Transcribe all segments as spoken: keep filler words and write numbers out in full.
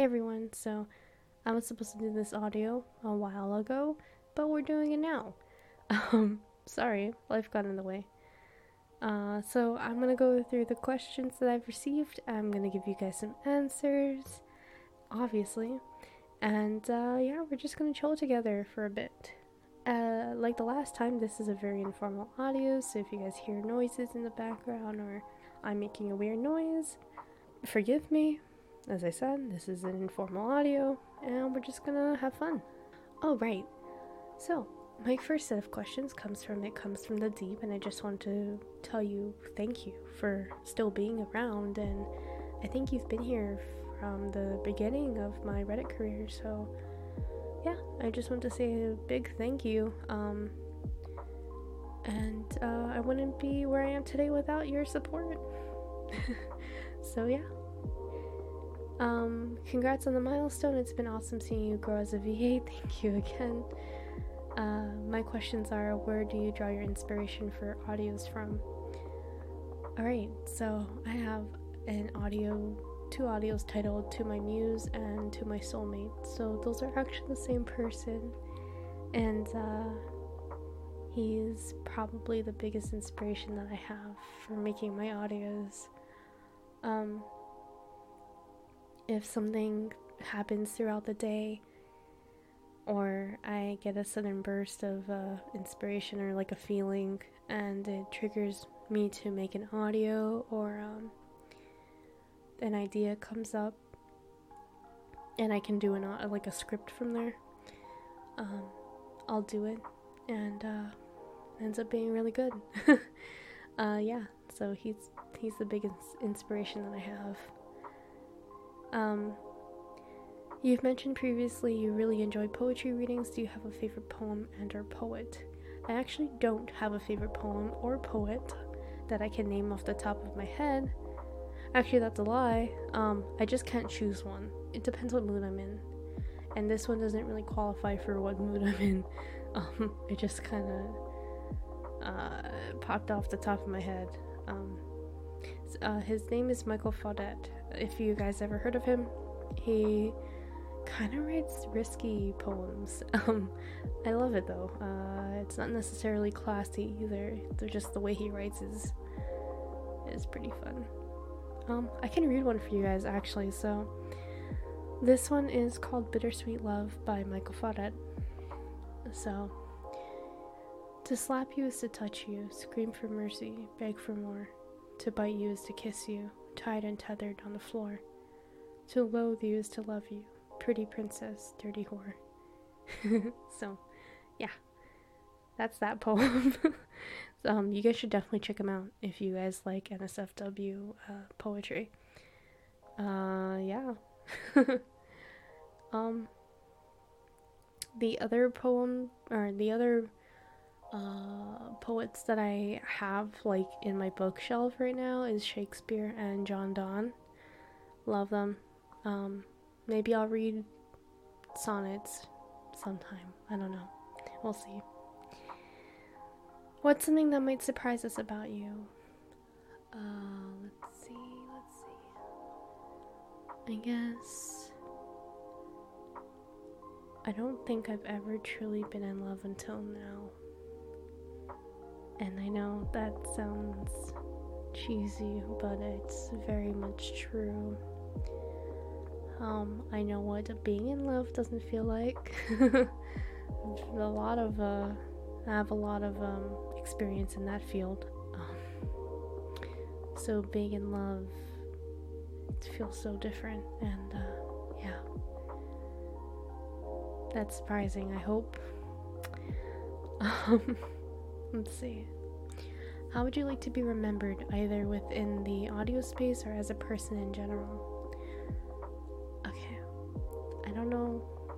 everyone, so I was supposed to do this audio a while ago, but we're doing it now. Um, sorry, life got in the way. Uh, so I'm gonna go through the questions that I've received. I'm gonna give you guys some answers, obviously, and uh, yeah, we're just gonna chill together for a bit. Uh, like the last time, this is a very informal audio, so if you guys hear noises in the background or I'm making a weird noise, forgive me. As I said, this is an informal audio, and we're just gonna have fun. Oh, right. So, my first set of questions comes from it comes from the deep, and I just want to tell you thank you for still being around, and I think you've been here from the beginning of my Reddit career, so yeah, I just want to say a big thank you. Um, and uh, I wouldn't be where I am today without your support. So yeah. Um, congrats on the milestone. It's been awesome seeing you grow as a V A. Thank you again. Uh, my questions are, where do you draw your inspiration for audios from? Alright, so I have an audio, two audios titled To My Muse and To My Soulmate. So those are actually the same person. And uh, he's probably the biggest inspiration that I have for making my audios. Um, if something happens throughout the day, or I get a sudden burst of uh, inspiration or like a feeling, and it triggers me to make an audio, or um, an idea comes up, and I can do an uh, like a script from there, um, I'll do it, and uh, ends up being really good. uh, yeah, so he's he's the biggest inspiration that I have. Um, You've mentioned previously you really enjoy poetry readings. Do you have a favorite poem and or poet? I actually don't have a favorite poem or poet that I can name off the top of my head. Actually, that's a lie. Um, I just can't choose one. It depends what mood I'm in. And this one doesn't really qualify for what mood I'm in. Um, it just kind of uh, popped off the top of my head. Um, uh, his name is Michael Faudet. If you guys ever heard of him, he kind of writes risky poems. Um, I love it though. Uh, it's not necessarily classy either. They're just the way he writes is is pretty fun. Um, I can read one for you guys actually. So this one is called Bittersweet Love by Michael Faudet. So, to slap you is to touch you, scream for mercy, beg for more. To bite you is to kiss you, tied and tethered on the floor. To loathe you is to love you, pretty princess, dirty whore. So, yeah, that's that poem. um, you guys should definitely check him out if you guys like N S F W uh, poetry. Uh, yeah. um, the other poem, or the other uh, poets that I have, like, in my bookshelf right now is Shakespeare and John Donne. Love them. Um, maybe I'll read sonnets sometime. I don't know. We'll see. What's something that might surprise us about you? Uh, let's see, let's see. I guess I don't think I've ever truly been in love until now. And I know that sounds cheesy, but it's very much true. Um, I know what being in love doesn't feel like. a lot of, uh, I have a lot of, um, experience in that field. Um, so being in love, it feels so different, and, uh, yeah. That's surprising, I hope. Um, let's see. How would you like to be remembered, either within the audio space or as a person in general? Okay, I don't know.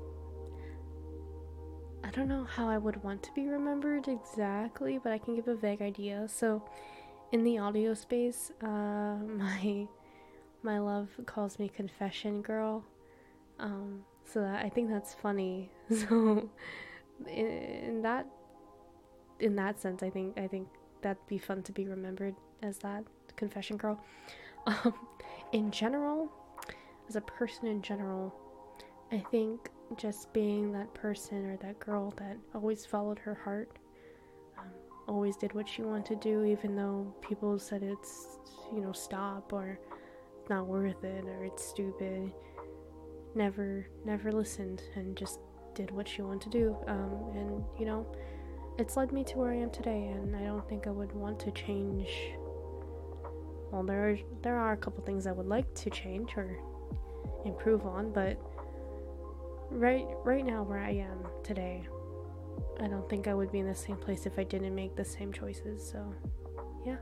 I don't know how I would want to be remembered exactly, but I can give a vague idea. So, in the audio space, uh, my my love calls me Confession Girl. Um, so that, I think that's funny. So, in, in that in that sense, I think I think that'd be fun to be remembered as that Confession Girl. Um, in general, as a person in general. I think just being that person or that girl that always followed her heart, um, always did what she wanted to do, even though people said it's, you know, stop, or it's not worth it, or it's stupid. Never, never listened and just did what she wanted to do. Um, and, you know, it's led me to where I am today, and I don't think I would want to change. Well, there are, there are a couple things I would like to change or improve on, but right right now where I am today, I don't think I would be in the same place if I didn't make the same choices. So yeah.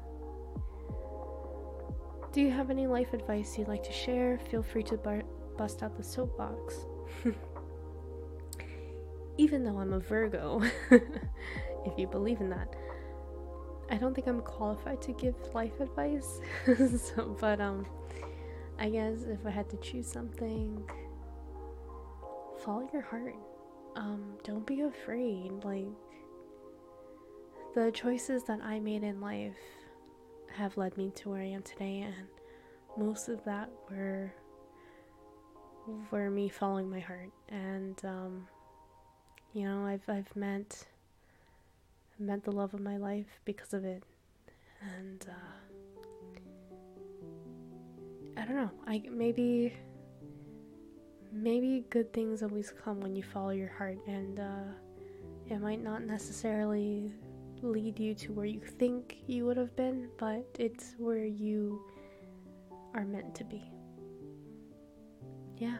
Do you have any life advice you'd like to share? Feel free to bu- bust out the soapbox. Even though I'm a Virgo, if you believe in that, I don't think I'm qualified to give life advice. So, but um I guess if I had to choose something, follow your heart. Um, don't be afraid. Like, the choices that I made in life have led me to where I am today, and most of that were were me following my heart. And um, you know, I've I've met met the love of my life because of it. And uh, I don't know. I maybe. Maybe good things always come when you follow your heart, and uh, it might not necessarily lead you to where you think you would have been, but it's where you are meant to be. Yeah.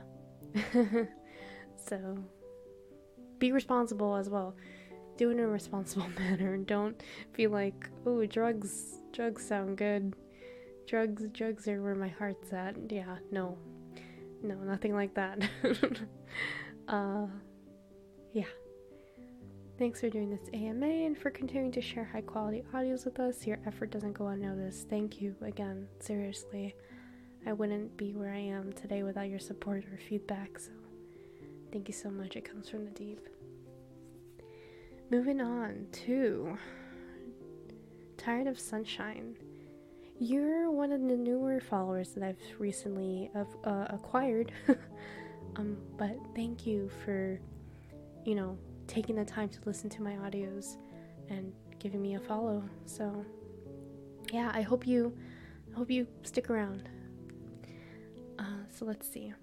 So, be responsible as well. Do it in a responsible manner, and don't be like, oh, drugs, drugs sound good. Drugs, drugs are where my heart's at. Yeah, no. No, nothing like that. uh, yeah. Thanks for doing this A M A and for continuing to share high quality audios with us. Your effort doesn't go unnoticed. Thank you again. Seriously. I wouldn't be where I am today without your support or feedback, so thank you so much. It comes from the deep. Moving on to Tired of Sunshine. You're one of the newer followers that I've recently uh, acquired, um, but thank you for, you know, taking the time to listen to my audios and giving me a follow. So, yeah, I hope you, I hope you stick around. Uh, so let's see.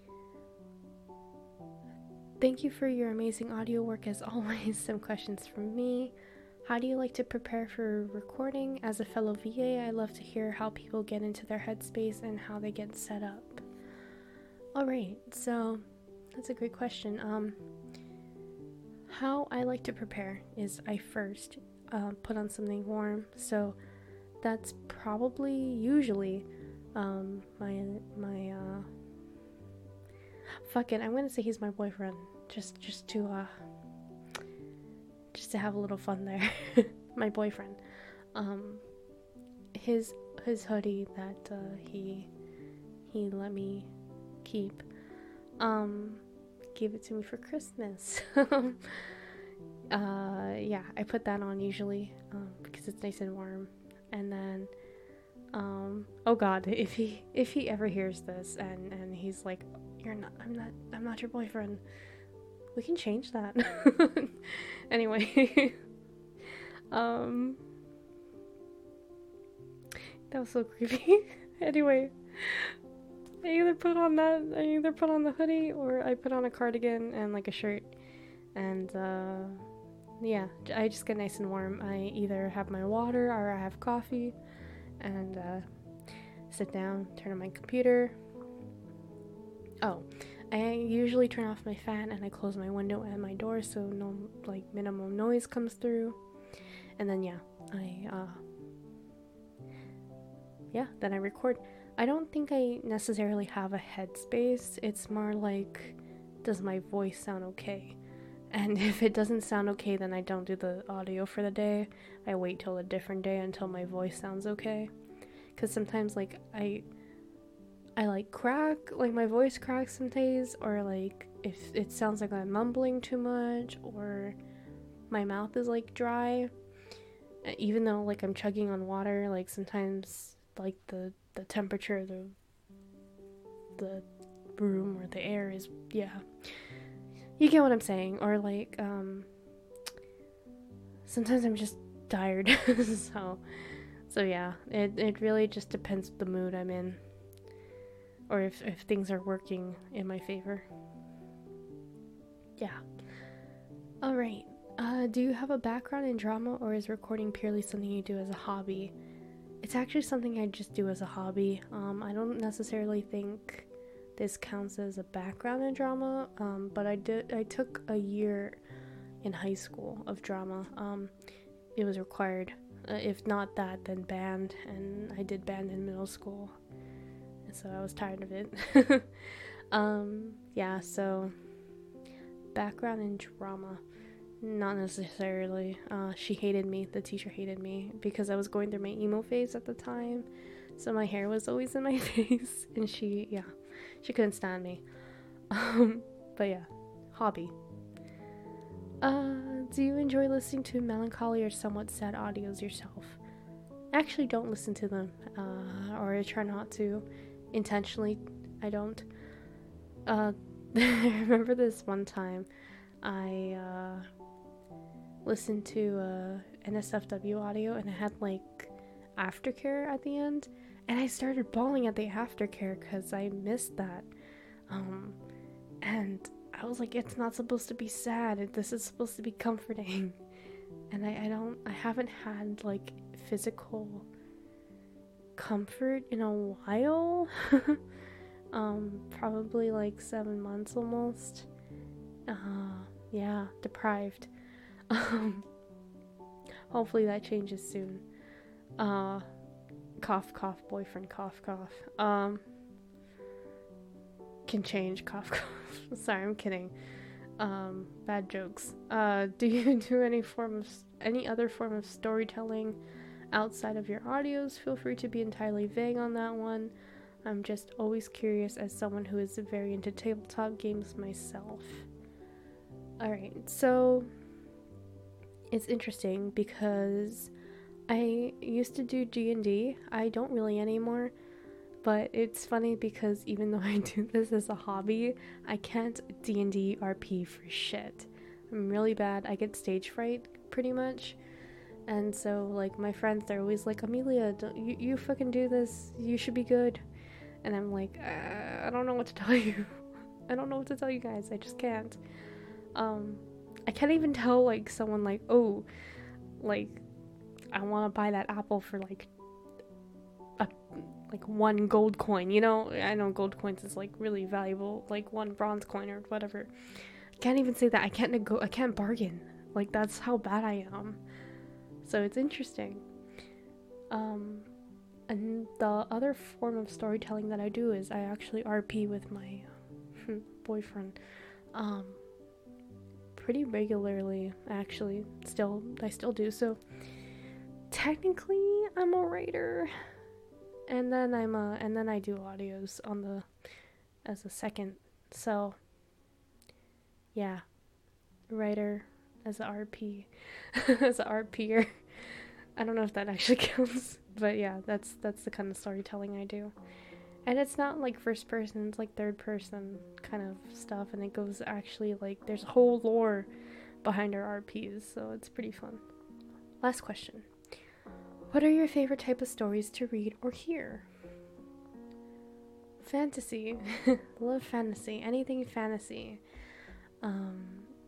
Thank you for your amazing audio work as always. Some questions from me. How do you like to prepare for recording? As a fellow V A, I love to hear how people get into their headspace and how they get set up. Alright, so that's a great question. Um, how I like to prepare is I first uh, put on something warm. So that's probably usually um, my, my, uh, fuck it, I'm gonna say he's my boyfriend. Just, just to, uh, just to have a little fun there. My boyfriend, um, his his hoodie that uh, he he let me keep, um, gave it to me for Christmas. uh, yeah, I put that on usually um, because it's nice and warm. And then, um, oh God, if he if he ever hears this and and he's like, you're not, I'm not, I'm not your boyfriend. We can change that. Anyway, um, that was so creepy. Anyway, I either put on that, I either put on the hoodie or I put on a cardigan and like a shirt, and uh, yeah, I just get nice and warm. I either have my water or I have coffee, and uh, sit down, turn on my computer. Oh. I usually turn off my fan and I close my window and my door so no, like, minimum noise comes through. And then, yeah, I, uh, yeah, then I record. I don't think I necessarily have a headspace. It's more like, does my voice sound okay? And if it doesn't sound okay, then I don't do the audio for the day. I wait till a different day until my voice sounds okay. Because sometimes, like, I... I like crack, like my voice cracks some days, or like if it sounds like I'm mumbling too much, or my mouth is like dry, even though like I'm chugging on water. Like sometimes like the the temperature, the the room or the air is, yeah. You get what I'm saying. Or like, um, sometimes I'm just tired. so, so yeah, it, it really just depends the mood I'm in. Or if, if things are working in my favor. Yeah. Alright. Uh, do you have a background in drama, or is recording purely something you do as a hobby? It's actually something I just do as a hobby. Um, I don't necessarily think this counts as a background in drama, um, but I did. I took a year in high school of drama. Um, it was required. Uh, if not that, then band, and I did band in middle school, and so I was tired of it. um, yeah, so background in drama. Not necessarily. Uh, she hated me. The teacher hated me because I was going through my emo phase at the time. So my hair was always in my face. And she, yeah, she couldn't stand me. Um, but yeah, hobby. Uh, do you enjoy listening to melancholy or somewhat sad audios yourself? I actually don't listen to them. Uh, or I try not to. Intentionally, I don't. Uh, I remember this one time. I, uh... listened to uh, N S F W audio, and it had like aftercare at the end, and I started bawling at the aftercare because I missed that. Um, and I was like, it's not supposed to be sad. This is supposed to be comforting. And I, I don't, I haven't had like physical comfort in a while. um, probably like seven months almost. Uh, yeah, deprived. Um, hopefully that changes soon. Uh, cough, cough, boyfriend, cough, cough. Um, can change, cough, cough. Sorry, I'm kidding. Um, bad jokes. Uh, do you do any form of, any other form of storytelling outside of your audios? Feel free to be entirely vague on that one. I'm just always curious as someone who is very into tabletop games myself. Alright, so it's interesting because I used to do D and D. I don't really anymore, but it's funny because even though I do this as a hobby, I can't D and D R P for shit. I'm really bad. I get stage fright pretty much. And so like my friends, they're always like, Amelia, don't, you, you fucking do this. You should be good. And I'm like, uh, I don't know what to tell you. I don't know what to tell you guys. I just can't. Um... I can't even tell, like, someone, like, oh, like, I want to buy that apple for, like, a, like, one gold coin, you know? I know gold coins is, like, really valuable, like, one bronze coin or whatever. I can't even say that. I can't nego- I can't bargain. Like, that's how bad I am. So it's interesting. Um, and the other form of storytelling that I do is I actually R P with my boyfriend. Um... pretty regularly, actually. Still, I still do. So technically, I'm a writer, and then I'm a, and then I do audios on the as a second. So yeah, writer as a R P, as a RPer. I don't know if that actually counts, but yeah, that's that's the kind of storytelling I do. And it's not like first person, it's like third person kind of stuff, and it goes actually like there's a whole lore behind our R Ps, so it's pretty fun. Last question. What are your favorite type of stories to read or hear? Fantasy. Love fantasy. Anything fantasy. Um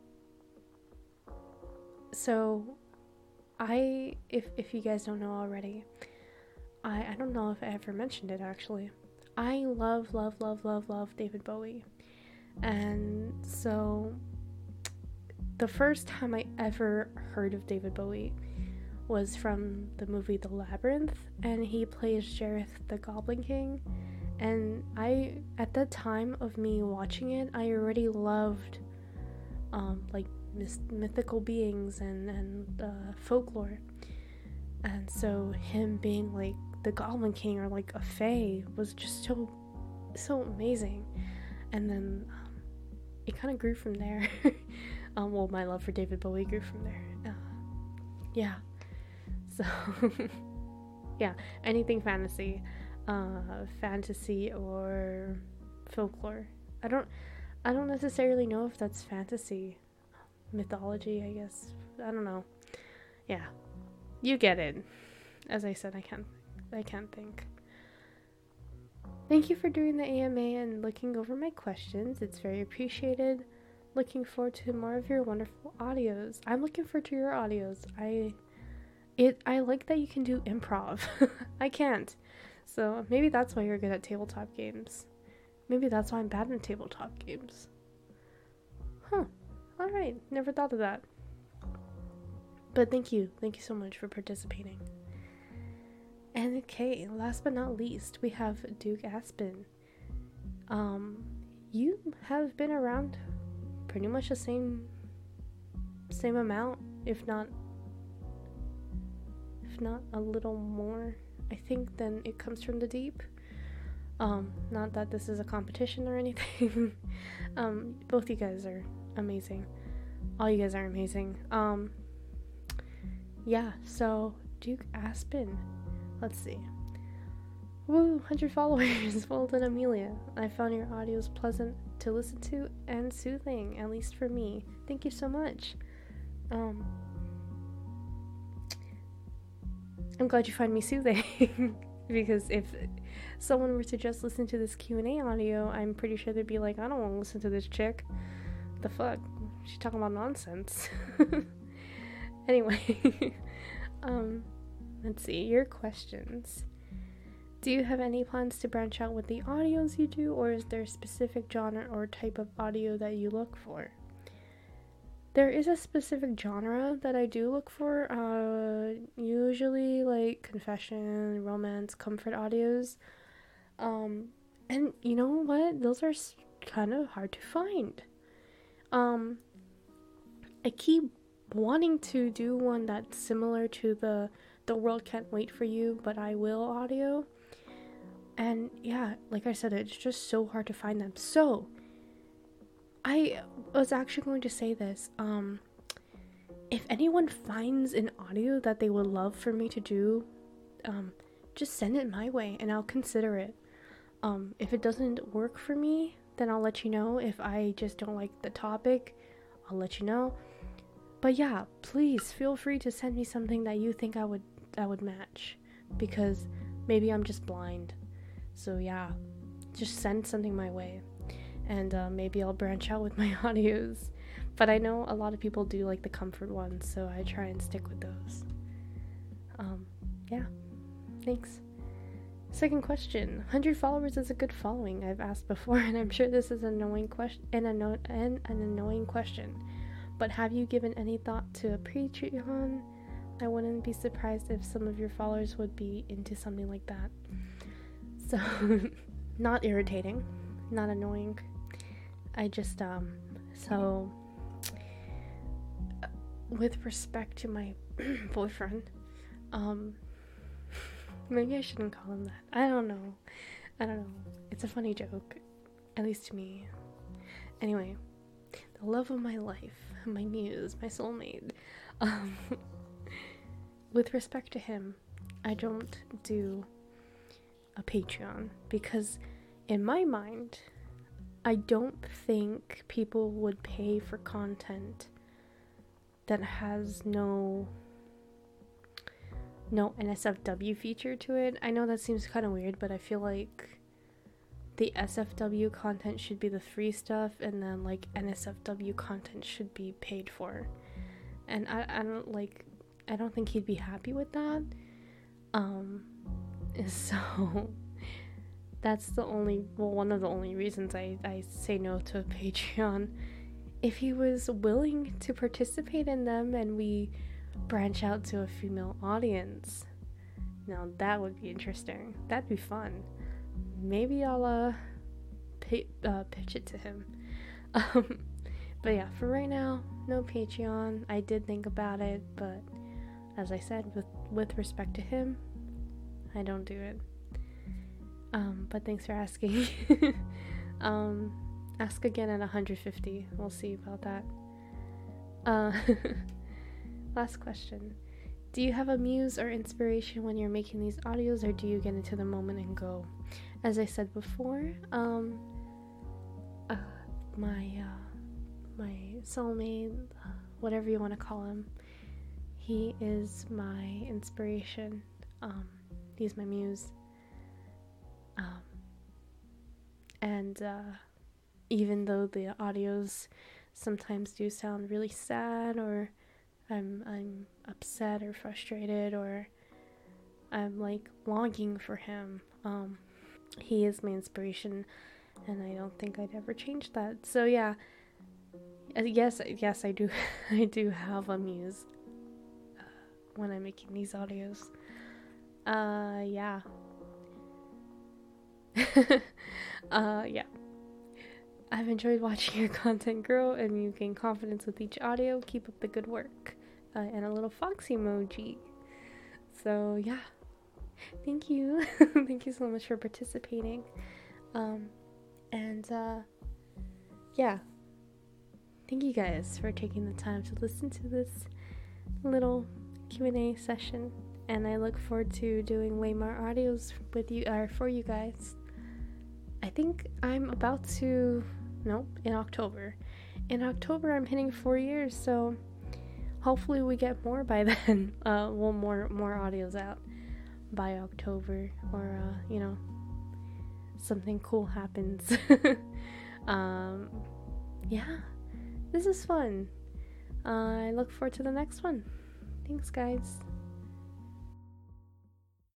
so I if if you guys don't know already, I I don't know if I ever mentioned it actually. I love, love, love, love, love David Bowie. And so the first time I ever heard of David Bowie was from the movie The Labyrinth, and he plays Jareth the Goblin King. And I, at the time of me watching it, I already loved um, like myth- mythical beings and, and uh, folklore. And so him being like the Goblin King or like a fae was just so so amazing. And then um, it kind of grew from there. um, well, my love for David Bowie grew from there. Uh, yeah. So yeah, anything fantasy, uh, fantasy or folklore I don't I don't necessarily know if that's fantasy, mythology, I guess. I don't know. Yeah. You get it. As I said, I can't I can't think. Thank you for doing the A M A and looking over my questions. It's very appreciated. Looking forward to more of your wonderful audios. I'm looking forward to your audios. I it I like that you can do improv. I can't. So maybe that's why you're good at tabletop games. Maybe that's why I'm bad in tabletop games. Huh. Alright, never thought of that. But thank you. Thank you so much for participating. And okay, last but not least, we have Duke Aspen. Um, you have been around pretty much the same same amount, if not if not a little more, I think, than It Comes From the Deep. Um, not that this is a competition or anything. um, both you guys are amazing. All you guys are amazing. Um, yeah, so Duke Aspen. Let's see. Woo, one hundred followers. Well done, Amelia. I found your audios pleasant to listen to and soothing, at least for me. Thank you so much. Um, I'm glad you find me soothing. Because if someone were to just listen to this Q and A audio, I'm pretty sure they'd be like, I don't want to listen to this chick. The fuck? She's talking about nonsense. Anyway. um... Let's see, your questions. Do you have any plans to branch out with the audios you do, or is there a specific genre or type of audio that you look for? There is a specific genre that I do look for, uh, usually like confession, romance, comfort audios. Um, and you know what? Those are kind of hard to find. Um, I keep wanting to do one that's similar to the The World Can't Wait For You, But I Will audio. And yeah, like I said, it's just so hard to find them. So, I was actually going to say this. Um, if anyone finds an audio that they would love for me to do, um, just send it my way and I'll consider it. Um, if it doesn't work for me, then I'll let you know. If I just don't like the topic, I'll let you know. But yeah, please feel free to send me something that you think I would I would match, because maybe I'm just blind. So yeah, just send something my way, and uh, maybe I'll branch out with my audios. But I know a lot of people do like the comfort ones, so I try and stick with those. Um, yeah, thanks. Second question: one hundred followers is a good following. I've asked before, and I'm sure this is an annoying question and anno- and an annoying question. But have you given any thought to a Patreon? I wouldn't be surprised if some of your followers would be into something like that. So, not irritating, not annoying. I just, um, so, with respect to my boyfriend, um, maybe I shouldn't call him that. I don't know. I don't know. It's a funny joke, at least to me. Anyway, the love of my life, my muse, my soulmate, um, with respect to him, I don't do a Patreon because in my mind, I don't think people would pay for content that has no no N S F W feature to it. I know that seems kind of weird, but I feel like the S F W content should be the free stuff, and then like N S F W content should be paid for. And I, I don't like I don't think he'd be happy with that. Um, so that's the only, well, one of the only reasons I, I say no to a Patreon. If he was willing to participate in them and we branch out to a female audience, now that would be interesting. That'd be fun. Maybe I'll uh, pay, uh pitch it to him. Um, but yeah, for right now, no Patreon. I did think about it, but as I said, with, with respect to him, I don't do it. Um, but thanks for asking. um, ask again at one hundred fifty. We'll see about that. Uh, last question. Do you have a muse or inspiration when you're making these audios, or do you get into the moment and go? As I said before, um, uh, my uh, my soulmate, whatever you want to call him. He is my inspiration. Um, he's my muse. Um, and uh, even though the audios sometimes do sound really sad, or I'm I'm upset or frustrated, or I'm like longing for him, um, he is my inspiration, and I don't think I'd ever change that. So yeah, yes, yes, I do, I do have a muse uh, when I'm making these audios. Uh, yeah. uh, yeah. I've enjoyed watching your content grow, and you gain confidence with each audio. Keep up the good work. Uh, and a little fox emoji. So yeah, thank you. Thank you so much for participating. Um, and uh, yeah, thank you guys for taking the time to listen to this little Q and A session. And I look forward to doing way more audios with you, or for you guys. I think I'm about to, nope, in October. In October, I'm hitting four years, so hopefully we get more by then. Uh, well, more more audios out by October, or uh, you know, something cool happens. um, yeah, this is fun. Uh, I look forward to the next one. Thanks, guys.